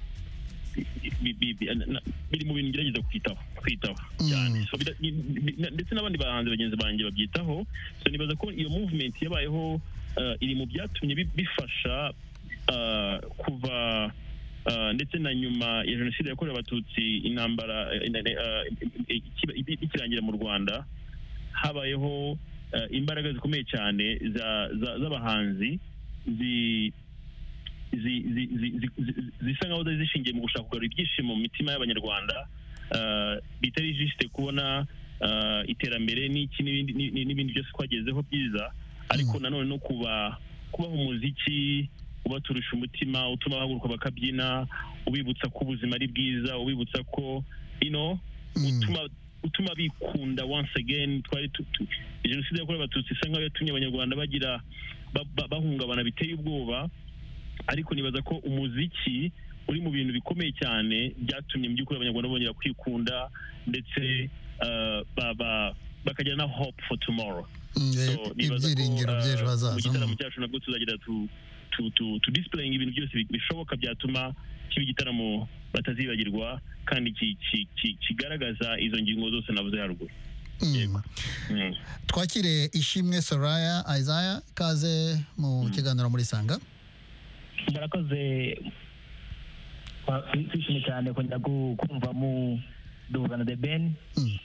biri mu bintu ngerageza kwitaho kwitaho cyane, so ndetse n'abandi bahanzi bagenzi banjye babyitaho. So nibaza ko iyo movement yabayeho uh, iri mu byatumye bifasha uh, kuva uh, ndetse na nyuma ya jenoside yakorewe abatutsi, intambara ikirangira mu Rwanda, habayeho uh, imbaraga zikomeye cyane z'abahanzi zi- zi- zi- zi- zi- zisa nkaho zari zishingiye mu gushaka kugarura ibyishimo mu mitima y'abanyarwanda, ah, bitari juste kubona ah, iterambere n'iki n'ibindi ni- n'ibindi byose twagezeho byiza, ariko nanone no kuba kubaha umuziki ubaturusha umutima, utuma bahaguruka bakabyina, ubibutsa ko ubuzima ari bwiza, ubibutsa ko you know, utuma utuma bikunda once again. Twari tu- tu- jenoside yakorewe abatutsi isa nkaho yatumye abanyarwanda bagira ba- ba- bahungabana biteye ubwoba, ariko nibaza ko umuziki uri mu bintu bikomeye cyane byatumye mu by'ukuri abanyarwanda bongera kwikunda, ndetse ah, ba- ba- bakagira na hope for tomorrow. So, nibaza ko, ibyiringiro ah, by'ejo mu hazaza. gitaramo cyacu nabwo tuzagira tu tu tu tu displaying ibintu byose bi- bishoboka byatuma kiba igitaramo batazibagirwa kandi ki- ki- ki- kigaragaza izo ngingo zose navuze haruguru. Mm. Mm. twakire Ishimwe Soraya Isaiah, kaze mu kiganiro muri Sanga. murakoze Kwa- twishimye cyane kongera gu- kumva mu duhuza na The Ben.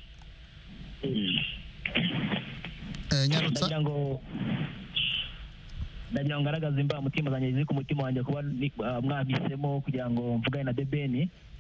Eh, nyarutsa ndagira ngo ndagira ngo ngaragaze imba mutima zanjye ziri ku mutima wanjye kuba ni- ah, mwahisemo kugira ngo mvugane na The Ben.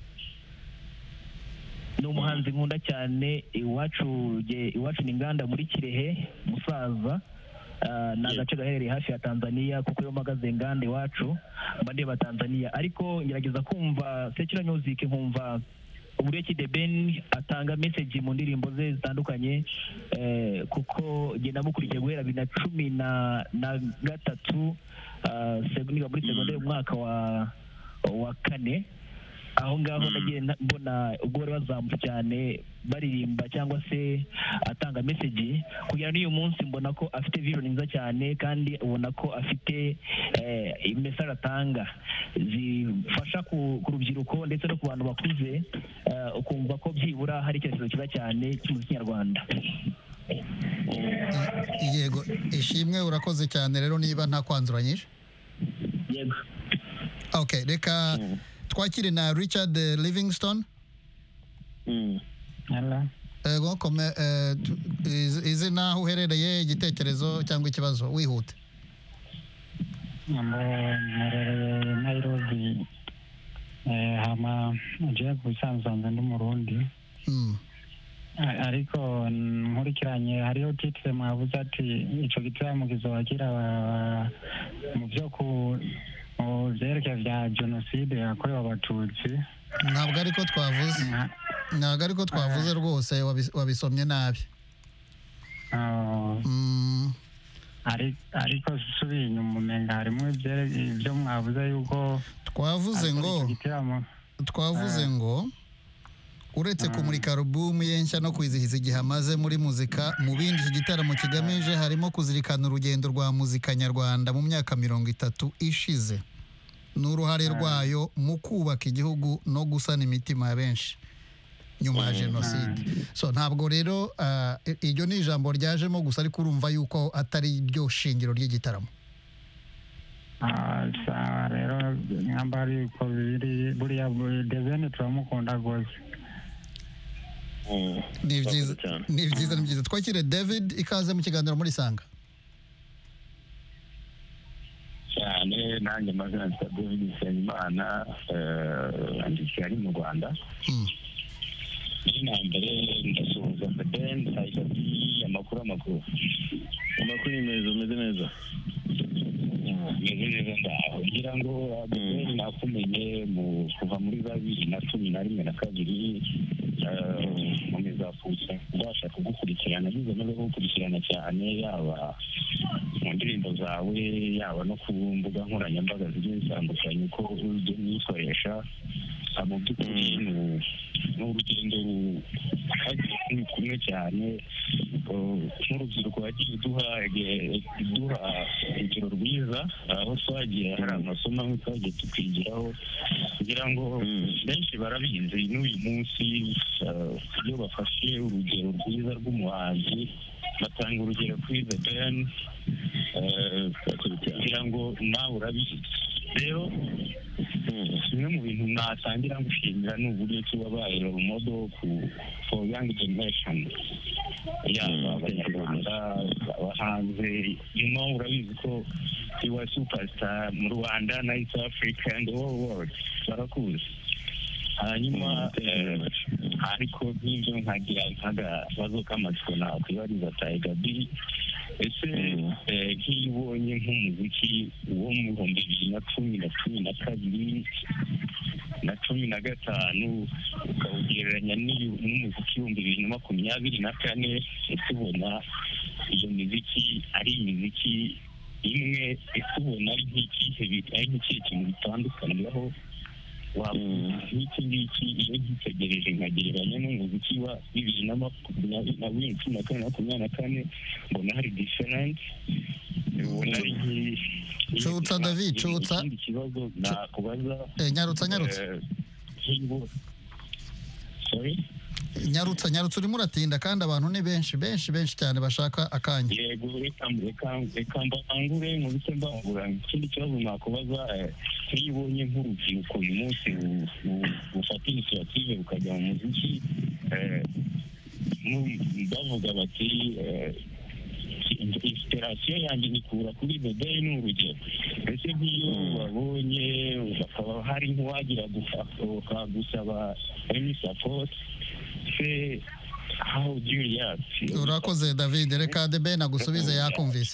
Ni umuhanzi nkunda cyane, iwacu ge- iwacu ni inganda muri Kirehe Musaza. Ah, ni agace gaherereye hafi ya Tanzania, kuko iyo mpagaze inganda iwacu mba ndeba Tanzania, ariko ngerageza kumva Secular Music nkumva uburyo ki The Ben atanga message mu ndirimbo ze zitandukanye, eh, kuko njye namukurikiye guhera bibiri na cumi na na gatatu, ah, seg- niga muri segonderi umwaka wa wa kane. Aho ngaho nagiye na- mbona ubwo bari bazamutse cyane baririmba cyangwa se atanga message, kugira n'uyu munsi mbona ko afite vision nziza cyane, kandi ubona ko afite eh, message atanga zifasha ku ku rubyiruko ndetse no ku bantu bakuze, eh, ukumva ko byibura hari icyerekezo cyiza cyane cy'umuziki nyarwanda. yego Ishimwe, urakoze cyane rero niba nta kwanzuranyije. Yego. Okay, reka twakire na Richard eh, Livingstone. Ego kome eh, tu- iz- izina aho uherereye, igitekerezo cyangwa ikibazo wihute. mmerereye Nairobi, eh, hama ngiye gusanzanza ndi Murundi. A- ariko nkurikiranye hariho titire mwavuze ati ico gitaramo kizobagira aba- mu byo ku mu vyerekeye vya jenoside yakorewe abatutsi. Ntabwo ariko twavuze. Ntabwo ariko twavuze rwose, wabi- wabisomye nabi. Mm. Ari- ariko subiye inyuma umenga harimo ivyere- ivyo mwavuze yuko twavuze ngo twavuze ngo uretse kumurika alubumu ye nshya no kwizihiza igihe amaze muri muzika, mu bindi iki gitaramo kigamije harimo kuzirikana urugendo rwa muzika nyarwanda mu myaka mirongo itatu ishize n'uruhare rwayo mu kubaka igihugu no gusana imitima ya benshi nyuma ya jenoside. So ntabwo rero ah, i- iryo ni ijambo ryajemo gusa, ariko urumva yuko atari ryo shingiro ry'igitaramo. Ah, sawa rero nkamba ari uko biri buriya bu- Devene turamukunda rwose. Ni byiza ni byiza ni byiza. Twakire David, ikaze mu kiganiro muri Sanga. cyane nanjye amazina yitwa David Nsengimana, eh, ndi i Kigali mu Rwanda. Muri na mbere ndasuhuza The Ben, Saidati, amakuru amakuru amakuru ni meza, umeze neza? meze neza ndaho ngira ngo The Ben nakumenye mu kuva muri za bibiri na cumi na rimwe na kabiri, eh, mu mizapfusa mbasha kugukurikirana, ngize maze kugukurikirana cyane, yaba mu ndirimbo zawe yaba no ku mbuga nkoranyambaga zigiye zitandukanye, uko ujya uyikoresha. Ah, mu by'ukuri ni- ni urugendo rukagiye turi kumwe cyane, eh, nk'urubyiruko wagiye uduha eh, uduha urugero rwiza, aho twagiye hari amasomo amwe twagiye tukwigiraho, kugira ngo benshi barabizi n'uyu munsi, eh, iyo bafashe urugero rwiza rw'umuhanzi batanga urugero kuri The Ben, eh, kugira ngo nawe urabizi rero kimwe mu bintu natangira gushimira ni uburyo ki wabaye role model ku for young generation yaba abanyarwanda abahanze you know urabizi ko you are superstar mu Rwanda na East Africa and the whole world barakuzi hanyuma ariko nk'ibyo nkagira nk'agabazo k'amatsiko nakwibariza Tiger B ese nk'iyo ubonye nk'umuziki wo mu bihumbi bibiri na cumi na cumi na kabiri na cumi na gatanu ukawugereranya n'umuziki w'ibihumbi bibiri na makumyabiri na kane ese ubona iyo miziki ari imiziki imwe ese ubona ari nk'ikihe ari nk'ikihe kintu bitandukaniraho nk'iki ngiki iyo nkitegereje nkagereranya n'umuziki wa bibiri na makumyabiri na bibiri cumi na kane na makumyabiri na kane mbona hari diferense ubona ari Cutsa David Cutsa ikibazo nakubaza nyarutsa nyarutsa sorry nyarutsa nyarutsa urimo uratinda kandi abantu ni benshi benshi benshi cyane bashaka akanya yego reka reka reka mbangure mu bice mbangura ikindi kibazo nakubaza nk'iyo ubonye nk'urubyiruko uyu munsi bufata initiative bukajya mu muziki bavuga bati inspiration yanjye nikura kuri The Day ni urugero ese nk'iyo babonye bakaba hari nk'uwagira gusaba any support se how do you react urakoze David reka The Ben agusubize yakumvise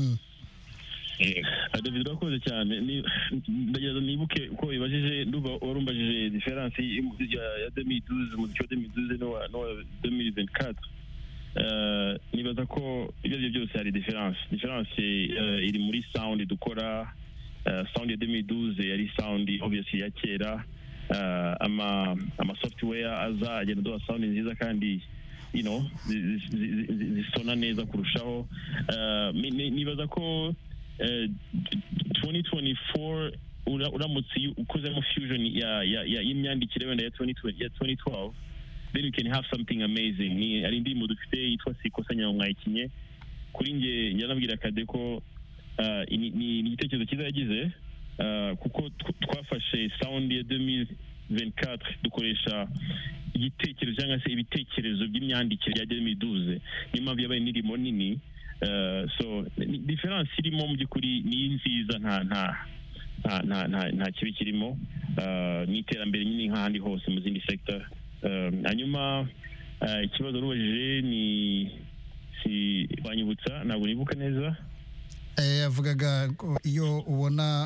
David urakoze cyane ndagerageza nibuke uko bibajije nduba warumbajije difference ya deux mille douze mu cyo deux mille douze no no deux mille vingt-quatre nibaza ko ibyo byose hari difference difference iri muri sound dukora sound ya deux mille douze yari sound obviously ya kera ama ama software aza agenda do sound nziza kandi you know zisona neza kurushaho nibaza ko twenty twenty-four uramutse ukozemo fusion ya ya y'imyandikire wenda ya twenty twelve then you can have something amazing ni ari ndi mu dufite yitwa sikosanya mwayikinye kuri nge nyanabwira kade ko ni igitekerezo cyiza yagize kuko twafashe sound ya deux mille vingt-quatre dukoresha igitekerezo cyangwa se ibitekerezo by'imyandikire ya deux mille douze niyo mpamvu yabaye nirimo nini so difference irimo mu by'ukuri ni nziza nta nta nta nta nta kibi kirimo ni iterambere nyine nk'ahandi hose mu zindi sector hanyuma ikibazo rubajije ni si banyibutsa ntabwo nibuka neza yavugaga iyo ubona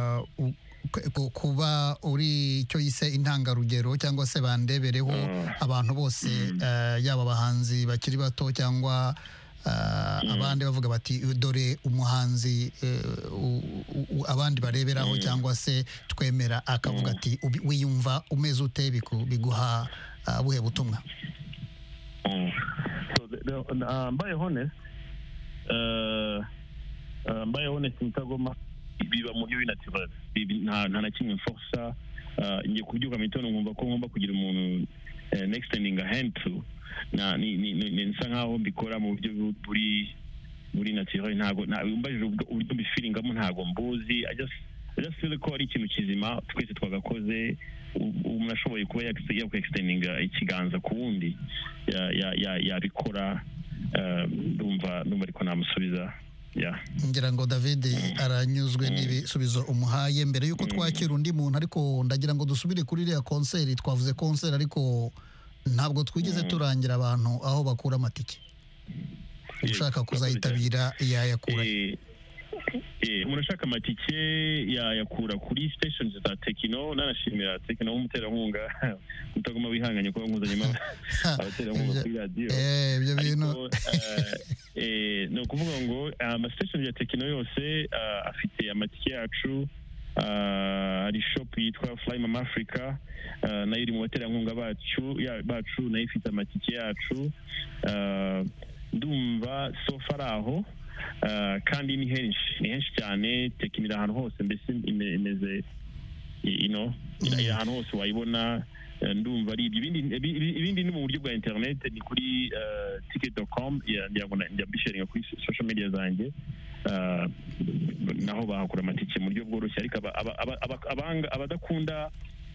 kuba uri icyo yise intangarugero cyangwa se bandebereho abantu bose yaba abahanzi bakiri bato cyangwa abandi bavuga bati dore umuhanzi abandi bareberaho cyangwa se twemera akavuga ati wiyumva umeze ute biguha buhe butumwa mbaye honest mbaye honest mutagoma biba mu byo natural nta na kimwe forsa ngiye kubyuka mitono nkumva ko ngomba kugira umuntu extending a hand to na ni ni nsa nkaho mbikora mu buryo buri buri natural ntago umbajije uburyo mbifilingamo ntago mbuzi I just I just feel ko ari ikintu kizima twese twagakoze umuntu ashoboye kuba yakwiye extending ikiganza ku wundi yabikora ndumva ndumva ariko namusubiza ngira ngo David aranyuzwe n'ibisubizo umuhaye mbere yuko twakira undi muntu ariko ndagira ngo dusubire kuri iriya concert twavuze concert ariko ntabwo twigeze turangira abantu aho bakura amatike ushaka kuzayitabira yayakura umuntu ashaka amatike yayakura kuri stations za Tekino nanashimira Tekino nk'umuterankunga mutagoma wihanganye kuba nkuzanyemo abaterankunga kuri radio ibyo bintu no kuvuga ngo ama stations ya Tekino yose afite amatike yacu hari shop yitwa Fly Mama Africa nayo iri mu baterankunga bacu bacu nayo ifite amatike yacu ndumva so far aho kandi ni henshi ni henshi cyane Tekinira ahantu hose mbese imeze ino iri ahantu hose wayibona ndumva ari ibindi ibindi ni mu buryo bwa internet ni kuri ticket dot com njya mbisharinga kuri social media zanjye uh, naho bahakura amatike mu buryo bworoshye ariko aba- aba- aba- aba- abanga- abadakunda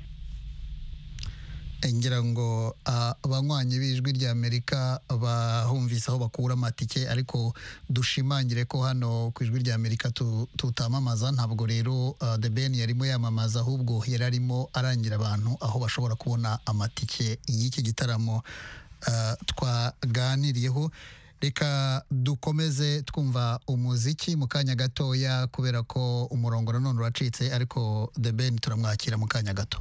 ngira ngo ah, abanywanyi b'ijwi rya Amerika bahumvise aho bakura amatike ariko dushimangire ko hano ku ijwi rya Amerika tu- tutamamaza ntabwo rero ah, The Ben yarimo yamamaza ahubwo yari arimo arangira abantu aho bashobora kubona amatike y'iki gitaramo ah, twaganiriyeho. Reka dukomeze twumva umuziki mu kanya gatoya kubera ko umurongo nanone uracitse ariko The Ben turamwakira mu kanya gato.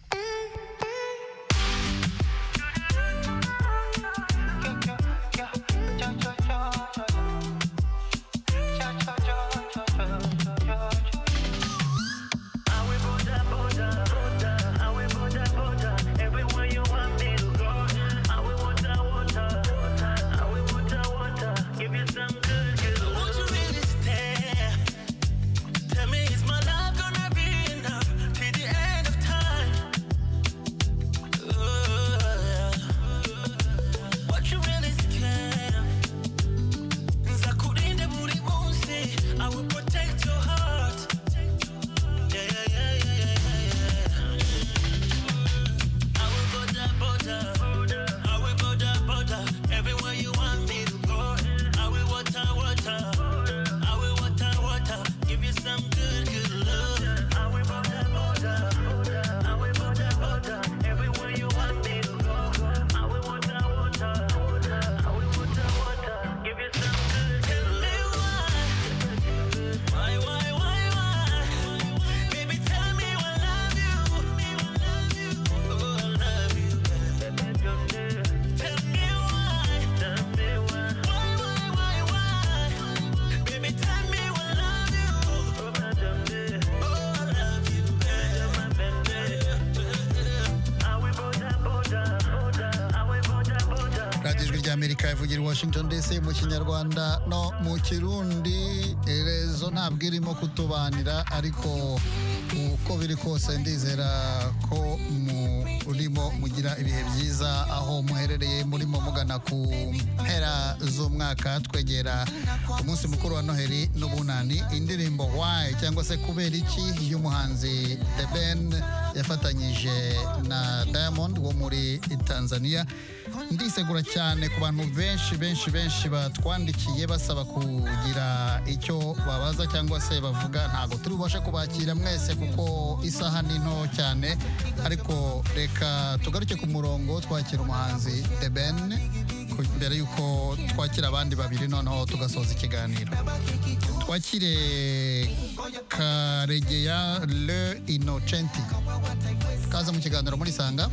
Won't you really stay? Tell me, is my love gonna be enough till the end of time? Uh, what you really scared? Nzakurinda buri munsi, I will protect your heart. Yeah, yeah, yeah, yeah, yeah, yeah. I will border, border. I will border, border. Everywhere you want me to go. I will water, water. I will water, water. Give you some good, good love. I will border, border. I will border, border. Everywhere you want me to go. I will water, water. I will water, water. Give you some good, good love. Tell me why. Why, why, why, why? Baby, tell me I love you. Oh, I love you. Tell me why. Tell me why. Why, why, why, why? Baby, tell me I love you. Oh, I love you. I will border, border. I will border, border. radiyo ijwi rya Amerika ivugira i Washington D C mu kinyarwanda no mu kirundi. Rezo ntabwo irimo kutubanira ariko uko biri kose ndizera ko murimo mugira ibihe byiza aho muherereye murimo mugana ku mpera z'umwaka twegera umunsi mukuru wa Noheli n'ubunani. Indirimbo Why cyangwa se kubera iki y'umuhanzi The Ben yafatanyije na Diamond wo muri Tanzania. Ndisegura cyane ku bantu benshi benshi benshi batwandikiye basaba kugira icyo babaza cyangwa se bavuga. Ntago turi bubashe kubakira mwese kuko isaha ni nto cyane ariko reka tugaruke ku murongo twakira umuhanzi The Ben ku- mbere yuko twakira abandi babiri noneho tugasoza ikiganiro. Twakire Karegeya Le Innocenti kaza mu kiganiro muri Sanga.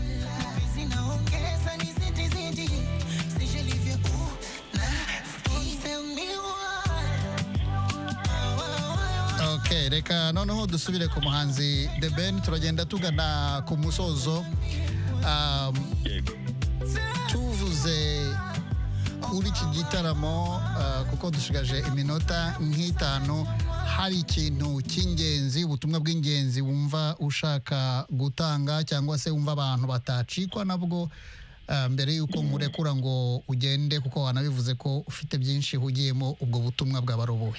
Okay, reka noneho dusubire ku muhanzi The Ben turagenda tugana ku musozo. Um, tuvuze kuri iki gitaramo uh, kuko dushigaje iminota nk'itanu, hari ikintu cy'ingenzi, ubutumwa bw'ingenzi wumva ushaka gutanga cyangwa se wumva abantu batacikwa nabwo uh, mbere yuko murekura ngo ugende kuko wanabivuze ko ufite byinshi hugiyemo, ubwo butumwa bw'abarobowe?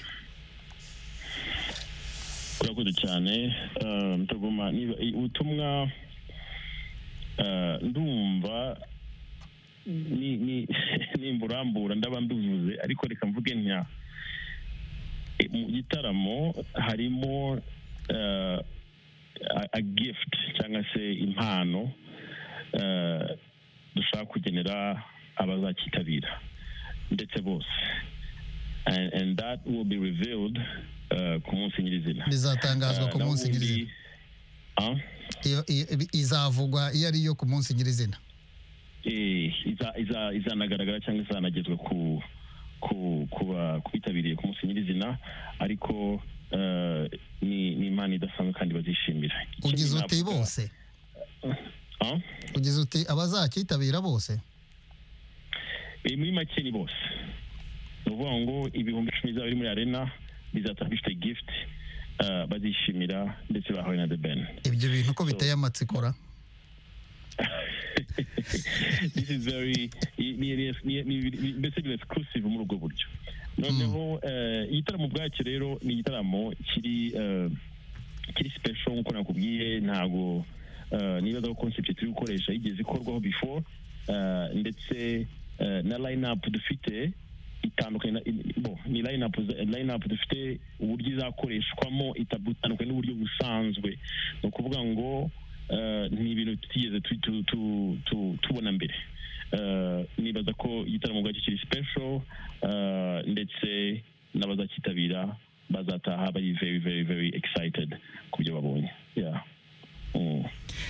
urakoze cyane uh, Mutagoma, niba ubutumwa uh, ndumva ni ni nimburambura ndaba mbivuze ariko reka mvuge ntya E, mu gitaramo harimo uh, a, a gift cyangwa se impano uh, dushaka kugenera abazakitabira ndetse bose, and, and that will be revealed uh, ku munsi nyirizina. Bizatangazwa ku Uh, munsi na wundi- nyirizina. Ah? Iyo i- izavugwa iyo ari yo ku munsi nyirizina. Eh, iza iza izanagaragara cyangwa izanagezwa ku ku kuba kwitabiriye ku munsi nyirizina ariko uh, ni ni impano idasanzwe kandi bazishimira. Ugize uti bose? Ah? Ugize uti abazakitabira bose? Eh, muri make ni bose. Ni ukuvuga ngo ibihumbi icumi bizaba biri muri arena bizatanga bifite gift uh, bazishimira ndetse bahawe na The Ben. Ibyo bintu ko biteye amatsikora. This is very ni- ni- ni- ni- ni- mbese biri exclusive muri ubwo buryo. noneho eh, igitaramo ubwacyo rero ni igitaramo kiri eh, kiri special nk'uko nakubwiye ntabwo eh, nibaza ko concept turi gukoresha yigeze ikorwaho before eh, ndetse eh, na line up dufite itandukanye na- i- bo ni line up line up dufite uburyo izakoreshwamo itabutandukanye n'uburyo busanzwe ni ukuvuga ngo eh, ni ibintu tutigeze tu- tu- tu- tu- tubona mbere. Eh, nibaza ko igitaramo ubwacyo kiri special eh, ndetse n'abazakitabira bazataha bari very very very excited ku byo babonye. Yeah. Mm.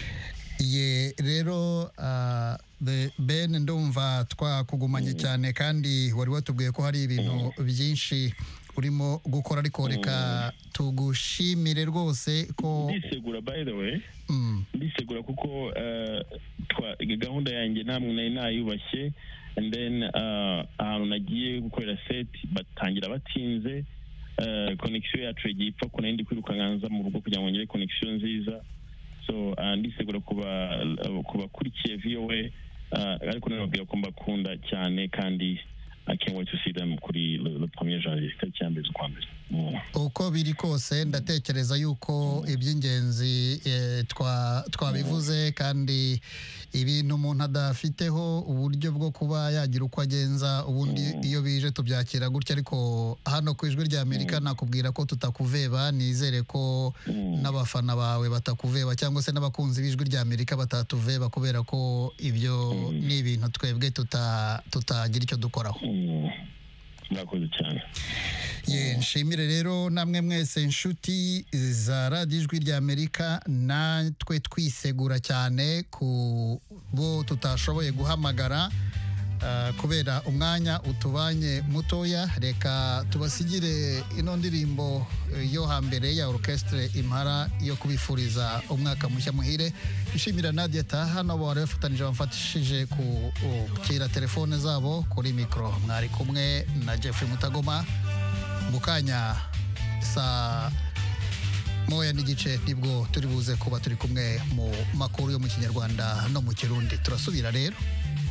ye rero ah, Be- Ben ndumva twakugumanye cyane kandi wari watubwiye ko hari ibintu byinshi urimo gukora ariko reka tugushimire rwose ko ndisegura by the way Mm. ndisegura kuko eh, twa- gahunda yanjye namwe nari nayubashye and then eh, ahantu nagiye gukorera set batangira batinze eh, connection yacu yagiye ipfa ko nari ndi kwirukanka nza mu rugo kugira ngo ngere connection nziza so uh, ndisegura kuba kubakurikiye V O A uh, ariko nababwira ko mbakunda cyane kandi I can't wait to see them kuri le, le premier janvier tariki ya mbere z'ukwa mbere. Mm. uko biri kose ndatekereza yuko iby'ingenzi eh, twa- twabivuze kandi ibintu umuntu adafiteho uburyo bwo kuba yagira uko agenza ubundi iyo bije tubyakira gutya ariko hano ku ijwi rya Amerika nakubwira ko tutakuveba nizere ko n'abafana bawe batakuveba cyangwa se n'abakunzi b'ijwi rya Amerika batatuveba kubera ko ibyo ni ibintu twebwe tuta- tutagira icyo dukoraho. murakoze cyane. Ye nshimire rero namwe mwese inshuti za radiyo ijwi rya Amerika natwe twisegura cyane ku bo tutashoboye guhamagara ah, kubera umwanya utubanye mutoya reka tubasigire ino ndirimbo eh, yo hambere ya orchestre Impara yo kubifuriza umwaka mushya muhire nshimira Nadia Taha nabo bari bafatanije bamfatishije kukira telefone zabo kuri mikro mwari kumwe na Jeffrey Mutagoma mukanya saa moya n'igice nibwo turi buze kuba turi kumwe mu makuru yo mu Kinyarwanda no mu Kirundi turasubira rero.